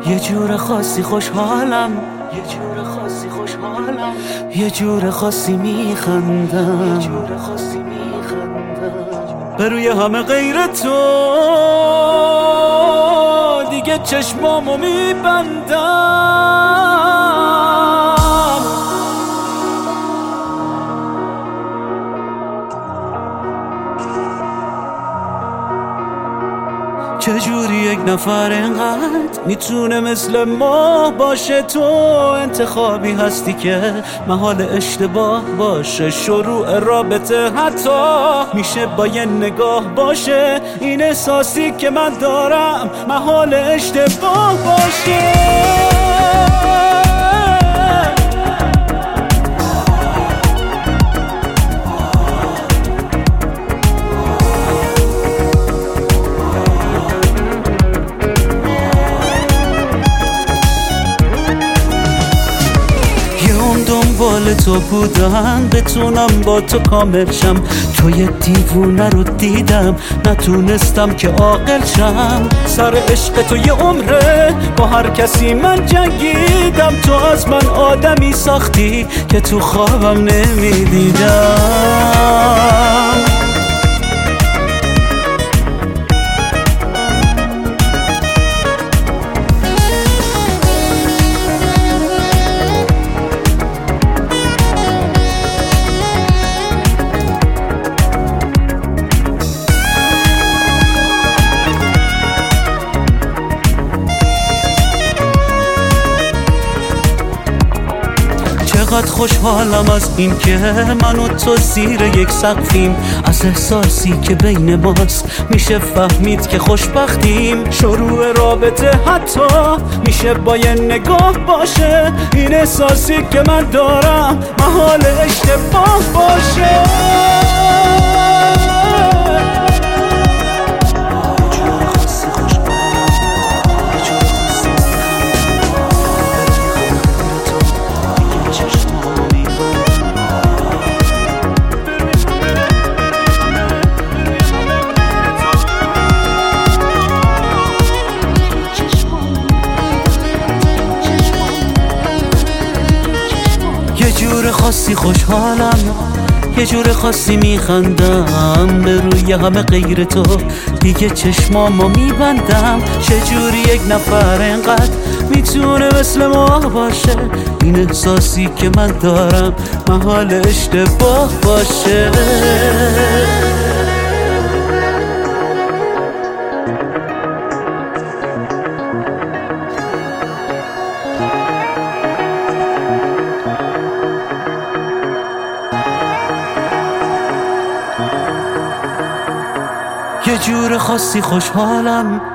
یه جور خاصی خوشحالم، یه جور خاصی خوشحالم، یه جور خاصی میخندم، یه جور خاصی میخندم به روی همه غیر تو دیگه چشمامو میبندم. چجوری یک نفر اینقدر میتونه مثل ما باشه؟ تو انتخابی هستی که محال اشتباه باشه. شروع رابطه حتی میشه با یه نگاه باشه. این احساسی که من دارم محال اشتباه باشه. دنبال تو بودم بتونم با تو کامل شم. تو یه دیوونه رو دیدم نتونستم که عاقل شم. سر عشق تو یه عمره با هر کسی من جنگیدم. تو از من آدمی ساختی که تو خوابم نمیدیدم. چقدر خوشحالم از این که من و تو زیر یک سقفیم. از احساسی که بین ماست میشه فهمید که خوشبختیم. شروع رابطه حتی میشه با یه نگاه باشه. این احساسی که من دارم محال اشتباه باشه. یه جور خاصی خوشحالم، یه جور خاصی میخندم به روی همه غیر تو دیگه چشمامو میبندم. چجوری یک نفر اینقدر میتونه مثل ما باشه؟ این احساسی که من دارم محال اشتباه باشه. یه جور خاصی خوشحالم،